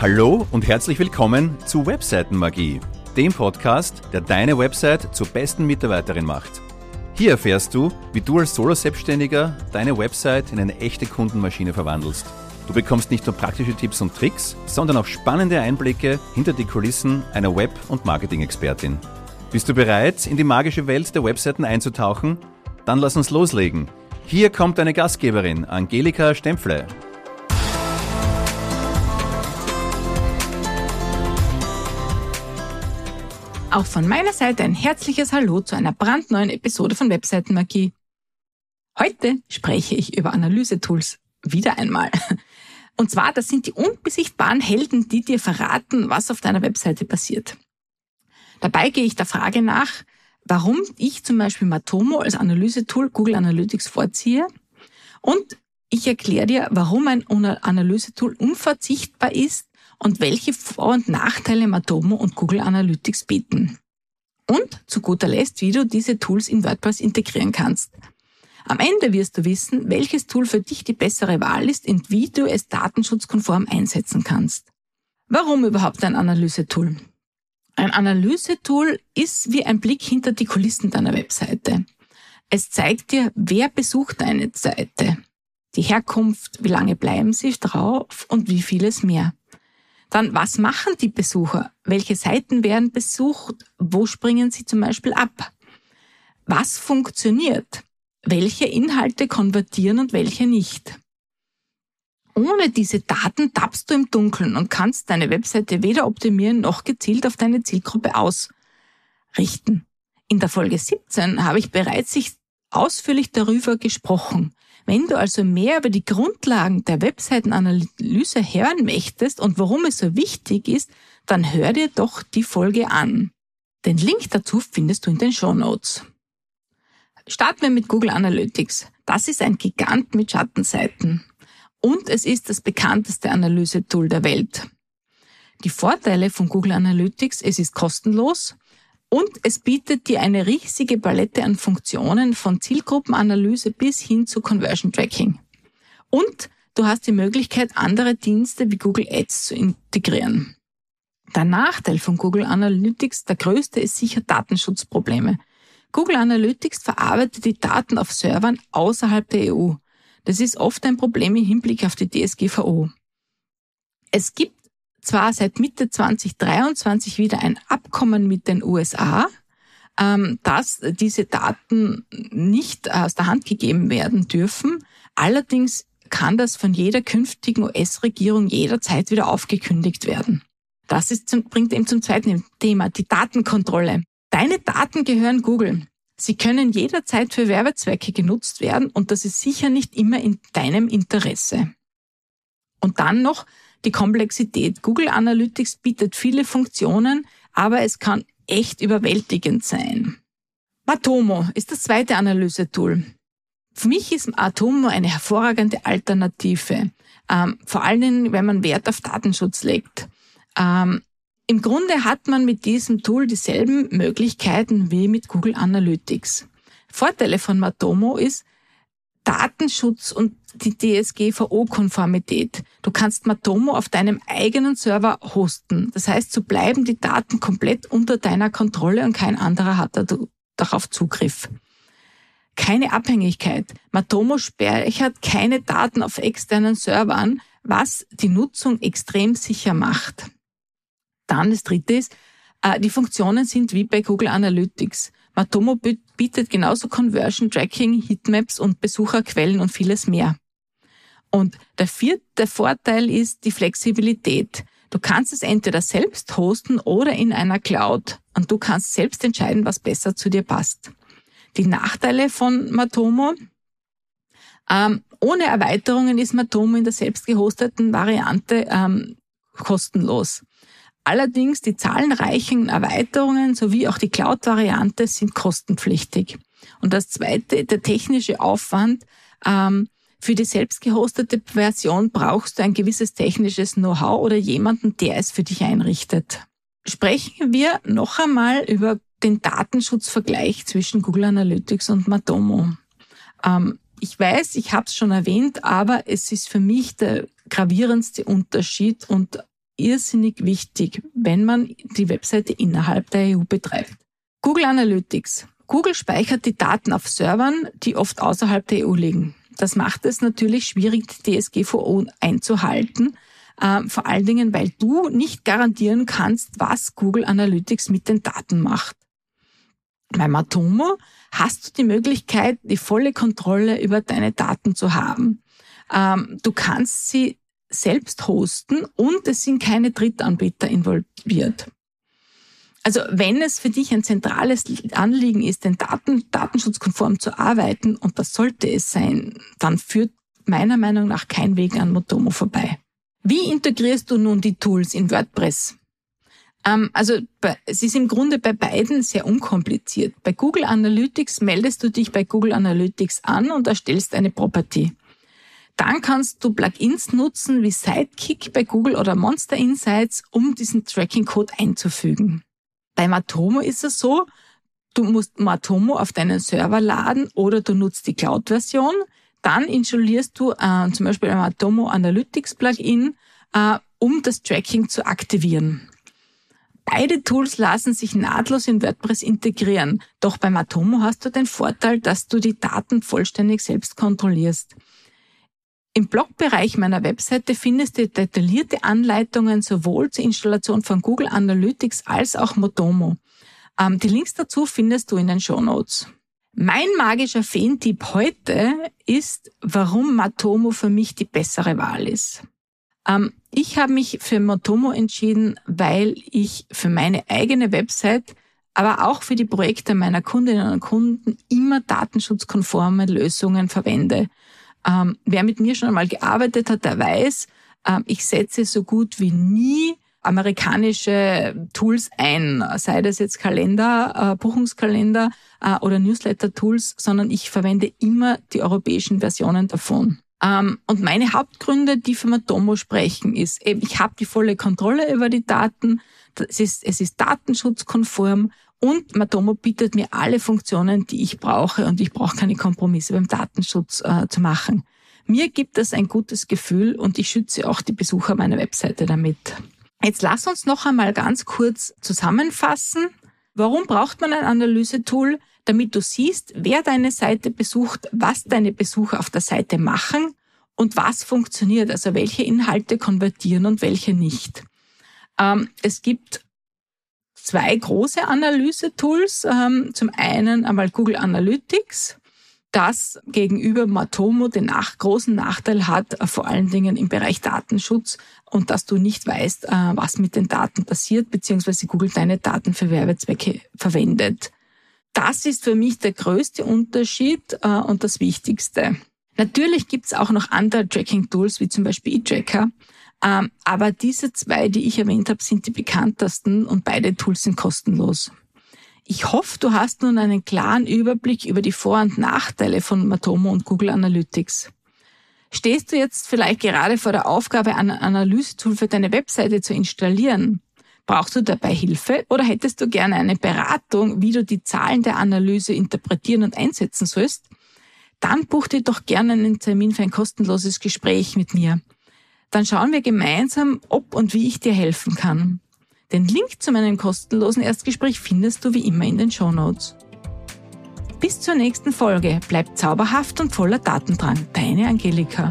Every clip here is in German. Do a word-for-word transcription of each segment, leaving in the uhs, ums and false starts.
Hallo und herzlich willkommen zu Webseitenmagie, dem Podcast, der deine Website zur besten Mitarbeiterin macht. Hier erfährst du, wie du als Solo-Selbstständiger deine Website in eine echte Kundenmaschine verwandelst. Du bekommst nicht nur praktische Tipps und Tricks, sondern auch spannende Einblicke hinter die Kulissen einer Web- und Marketing-Expertin. Bist du bereit, in die magische Welt der Webseiten einzutauchen? Dann lass uns loslegen. Hier kommt deine Gastgeberin, Angelika Stempfle. Auch von meiner Seite ein herzliches Hallo zu einer brandneuen Episode von Webseitenmagie. Heute spreche ich über Analysetools. Wieder einmal. Und zwar, das sind die unbesichtbaren Helden, die dir verraten, was auf deiner Webseite passiert. Dabei gehe ich der Frage nach, warum ich zum Beispiel Matomo als Analysetool Google Analytics vorziehe. Und ich erkläre dir, warum ein Analysetool unverzichtbar ist und welche Vor- und Nachteile Matomo und Google Analytics bieten. Und zu guter Letzt, wie du diese Tools in WordPress integrieren kannst. Am Ende wirst du wissen, welches Tool für dich die bessere Wahl ist und wie du es datenschutzkonform einsetzen kannst. Warum überhaupt ein Analysetool? Ein Analysetool ist wie ein Blick hinter die Kulissen deiner Webseite. Es zeigt dir, wer besucht deine Seite, die Herkunft, wie lange bleiben sie drauf und wie vieles mehr. Dann, was machen die Besucher? Welche Seiten werden besucht? Wo springen sie zum Beispiel ab? Was funktioniert? Welche Inhalte konvertieren und welche nicht? Ohne diese Daten tappst du im Dunkeln und kannst deine Webseite weder optimieren noch gezielt auf deine Zielgruppe ausrichten. In der Folge siebzehn habe ich bereits ausführlich darüber gesprochen. Wenn du also mehr über die Grundlagen der Webseitenanalyse hören möchtest und warum es so wichtig ist, dann hör dir doch die Folge an. Den Link dazu findest du in den Shownotes. Starten wir mit Google Analytics. Das ist ein Gigant mit Schattenseiten. Und es ist das bekannteste Analysetool der Welt. Die Vorteile von Google Analytics: es ist kostenlos und es bietet dir eine riesige Palette an Funktionen von Zielgruppenanalyse bis hin zu Conversion Tracking. Und du hast die Möglichkeit, andere Dienste wie Google Ads zu integrieren. Der Nachteil von Google Analytics, der größte, ist sicher Datenschutzprobleme. Google Analytics verarbeitet die Daten auf Servern außerhalb der E U. Das ist oft ein Problem im Hinblick auf die D S G V O. Es gibt zwar seit Mitte zwanzig dreiundzwanzig wieder ein Abkommen mit den U S A, ähm, dass diese Daten nicht aus der Hand gegeben werden dürfen. Allerdings kann das von jeder künftigen U S-Regierung jederzeit wieder aufgekündigt werden. Das ist zum, bringt eben zum zweiten Thema, die Datenkontrolle. Deine Daten gehören Google. Sie können jederzeit für Werbezwecke genutzt werden und das ist sicher nicht immer in deinem Interesse. Und dann noch die Komplexität. Google Analytics bietet viele Funktionen, aber es kann echt überwältigend sein. Matomo ist das zweite Analysetool. Für mich ist Matomo eine hervorragende Alternative, ähm, vor allem wenn man Wert auf Datenschutz legt. Ähm, Im Grunde hat man mit diesem Tool dieselben Möglichkeiten wie mit Google Analytics. Vorteile von Matomo ist Datenschutz und die D S G V O-Konformität. Du kannst Matomo auf deinem eigenen Server hosten. Das heißt, so bleiben die Daten komplett unter deiner Kontrolle und kein anderer hat darauf Zugriff. Keine Abhängigkeit. Matomo speichert keine Daten auf externen Servern, was die Nutzung extrem sicher macht. Dann das dritte ist, die Funktionen sind wie bei Google Analytics. Matomo bietet genauso Conversion Tracking, Heatmaps und Besucherquellen und vieles mehr. Und der vierte Vorteil ist die Flexibilität. Du kannst es entweder selbst hosten oder in einer Cloud und du kannst selbst entscheiden, was besser zu dir passt. Die Nachteile von Matomo: ähm, ohne Erweiterungen ist Matomo in der selbst gehosteten Variante ähm, kostenlos. Allerdings die zahlreichen Erweiterungen sowie auch die Cloud-Variante sind kostenpflichtig. Und das zweite, der technische Aufwand. Ähm, für die selbst gehostete Version brauchst du ein gewisses technisches Know-how oder jemanden, der es für dich einrichtet. Sprechen wir noch einmal über den Datenschutzvergleich zwischen Google Analytics und Matomo. Ähm, ich weiß, ich habe es schon erwähnt, aber es ist für mich der gravierendste Unterschied und irrsinnig wichtig, wenn man die Webseite innerhalb der E U betreibt. Google Analytics. Google speichert die Daten auf Servern, die oft außerhalb der E U liegen. Das macht es natürlich schwierig, die D S G V O einzuhalten, äh, vor allen Dingen, weil du nicht garantieren kannst, was Google Analytics mit den Daten macht. Bei Matomo hast du die Möglichkeit, die volle Kontrolle über deine Daten zu haben. Ähm, du kannst sie selbst hosten und es sind keine Drittanbieter involviert. Also wenn es für dich ein zentrales Anliegen ist, den Daten datenschutzkonform zu arbeiten, und das sollte es sein, dann führt meiner Meinung nach kein Weg an Matomo vorbei. Wie integrierst du nun die Tools in WordPress? Ähm, also es ist im Grunde bei beiden sehr unkompliziert. Bei Google Analytics meldest du dich bei Google Analytics an und erstellst eine Property. Dann kannst du Plugins nutzen wie Sidekick bei Google oder Monster Insights, um diesen Tracking-Code einzufügen. Bei Matomo ist es so, du musst Matomo auf deinen Server laden oder du nutzt die Cloud-Version. Dann installierst du äh, zum Beispiel ein Matomo Analytics Plugin, äh, um das Tracking zu aktivieren. Beide Tools lassen sich nahtlos in WordPress integrieren. Doch bei Matomo hast du den Vorteil, dass du die Daten vollständig selbst kontrollierst. Im Blogbereich meiner Webseite findest du detaillierte Anleitungen sowohl zur Installation von Google Analytics als auch Matomo. Ähm, die Links dazu findest du in den Shownotes. Mein magischer Feen-Tipp heute ist, warum Matomo für mich die bessere Wahl ist. Ähm, ich habe mich für Matomo entschieden, weil ich für meine eigene Website, aber auch für die Projekte meiner Kundinnen und Kunden immer datenschutzkonforme Lösungen verwende. Ähm, wer mit mir schon einmal gearbeitet hat, der weiß, ähm, ich setze so gut wie nie amerikanische Tools ein, sei das jetzt Kalender, äh, Buchungskalender äh, oder Newsletter-Tools, sondern ich verwende immer die europäischen Versionen davon. Ähm, und meine Hauptgründe, die für Matomo sprechen, ist eben, ich habe die volle Kontrolle über die Daten, es ist, es ist datenschutzkonform und Matomo bietet mir alle Funktionen, die ich brauche, und ich brauche keine Kompromisse beim Datenschutz äh, zu machen. Mir gibt es ein gutes Gefühl und ich schütze auch die Besucher meiner Webseite damit. Jetzt lass uns noch einmal ganz kurz zusammenfassen. Warum braucht man ein Analysetool? Damit du siehst, wer deine Seite besucht, was deine Besucher auf der Seite machen und was funktioniert, also welche Inhalte konvertieren und welche nicht. Ähm, es gibt zwei große Analyse-Tools. Ähm, zum einen einmal Google Analytics, das gegenüber Matomo den nach, großen Nachteil hat, äh, vor allen Dingen im Bereich Datenschutz, und dass du nicht weißt, äh, was mit den Daten passiert, beziehungsweise Google deine Daten für Werbezwecke verwendet. Das ist für mich der größte Unterschied äh, und das Wichtigste. Natürlich gibt es auch noch andere Tracking-Tools, wie zum Beispiel eTracker. Ähm, aber diese zwei, die ich erwähnt habe, sind die bekanntesten und beide Tools sind kostenlos. Ich hoffe, du hast nun einen klaren Überblick über die Vor- und Nachteile von Matomo und Google Analytics. Stehst du jetzt vielleicht gerade vor der Aufgabe, ein Analysetool für deine Webseite zu installieren? Brauchst du dabei Hilfe oder hättest du gerne eine Beratung, wie du die Zahlen der Analyse interpretieren und einsetzen sollst? Dann buch dir doch gerne einen Termin für ein kostenloses Gespräch mit mir. Dann schauen wir gemeinsam, ob und wie ich dir helfen kann. Den Link zu meinem kostenlosen Erstgespräch findest du wie immer in den Shownotes. Bis zur nächsten Folge. Bleib zauberhaft und voller Datendrang. Deine Angelika.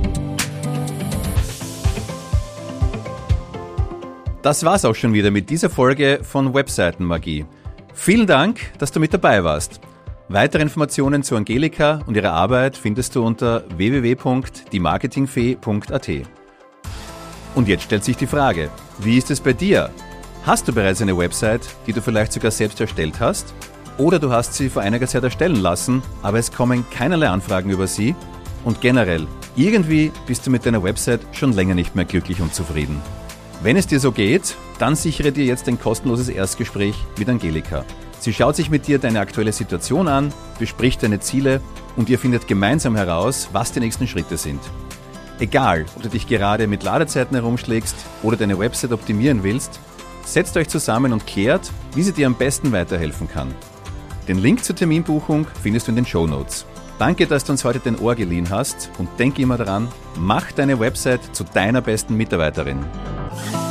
Das war's auch schon wieder mit dieser Folge von Webseitenmagie. Vielen Dank, dass du mit dabei warst. Weitere Informationen zu Angelika und ihrer Arbeit findest du unter w w w punkt die marketingfee punkt a t. Und jetzt stellt sich die Frage, wie ist es bei dir? Hast du bereits eine Website, die du vielleicht sogar selbst erstellt hast? Oder du hast sie vor einiger Zeit erstellen lassen, aber es kommen keinerlei Anfragen über sie? Und generell, irgendwie bist du mit deiner Website schon länger nicht mehr glücklich und zufrieden. Wenn es dir so geht, dann sichere dir jetzt ein kostenloses Erstgespräch mit Angelika. Sie schaut sich mit dir deine aktuelle Situation an, bespricht deine Ziele und ihr findet gemeinsam heraus, was die nächsten Schritte sind. Egal, ob du dich gerade mit Ladezeiten herumschlägst oder deine Website optimieren willst, setzt euch zusammen und klärt, wie sie dir am besten weiterhelfen kann. Den Link zur Terminbuchung findest du in den Shownotes. Danke, dass du uns heute dein Ohr geliehen hast und denk immer daran, mach deine Website zu deiner besten Mitarbeiterin.